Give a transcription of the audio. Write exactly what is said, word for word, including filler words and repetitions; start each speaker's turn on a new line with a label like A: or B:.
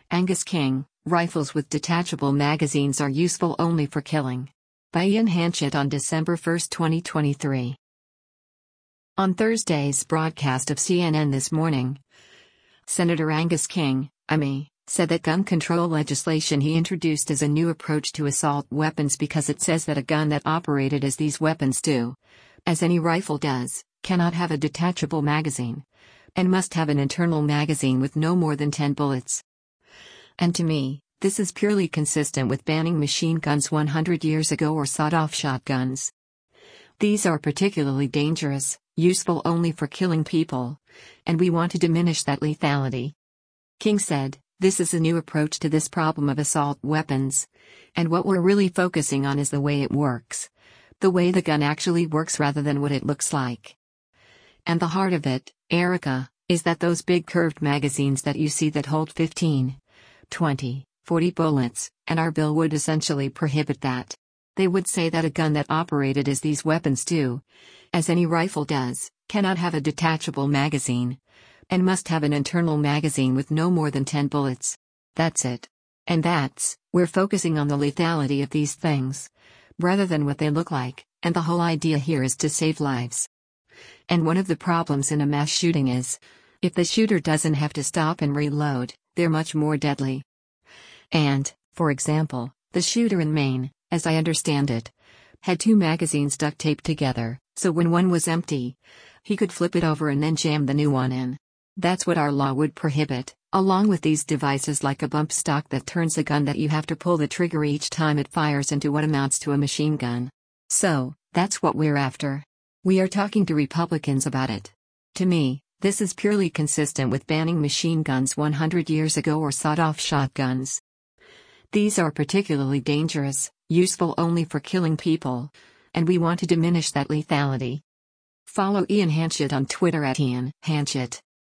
A: Angus King, rifles with detachable magazines are useful only for killing. By Ian Hanchett on December first, twenty twenty-three. On Thursday's broadcast of C N N This Morning, Senator Angus King, I M E, said that gun control legislation he introduced is a new approach to assault weapons because it says that a gun that operated as these weapons do, as any rifle does, cannot have a detachable magazine, and must have an internal magazine with no more than ten bullets. And to me, this is purely consistent with banning machine guns one hundred years ago or sawed-off shotguns. These are particularly dangerous, useful only for killing people, and we want to diminish that lethality. King said, "This is a new approach to this problem of assault weapons, and what we're really focusing on is the way it works. The way the gun actually works rather than what it looks like. And the heart of it, Erica, is that those big curved magazines that you see that hold fifteen, twenty, forty bullets, and our bill would essentially prohibit that. They would say that a gun that operated as these weapons do, as any rifle does, cannot have a detachable magazine, and must have an internal magazine with no more than ten bullets. That's it. And that's, we're focusing on the lethality of these things, rather than what they look like, and the whole idea here is to save lives. And one of the problems in a mass shooting is, if the shooter doesn't have to stop and reload, they're much more deadly. And, for example, the shooter in Maine, as I understand it, had two magazines duct taped together, so when one was empty, he could flip it over and then jam the new one in. That's what our law would prohibit, along with these devices like a bump stock that turns a gun that you have to pull the trigger each time it fires into what amounts to a machine gun. So, that's what we're after. We are talking to Republicans about it. To me, this is purely consistent with banning machine guns one hundred years ago or sawed-off shotguns. These are particularly dangerous, useful only for killing people, and we want to diminish that lethality." Follow Ian Hanchett on Twitter at Ian Hanchett.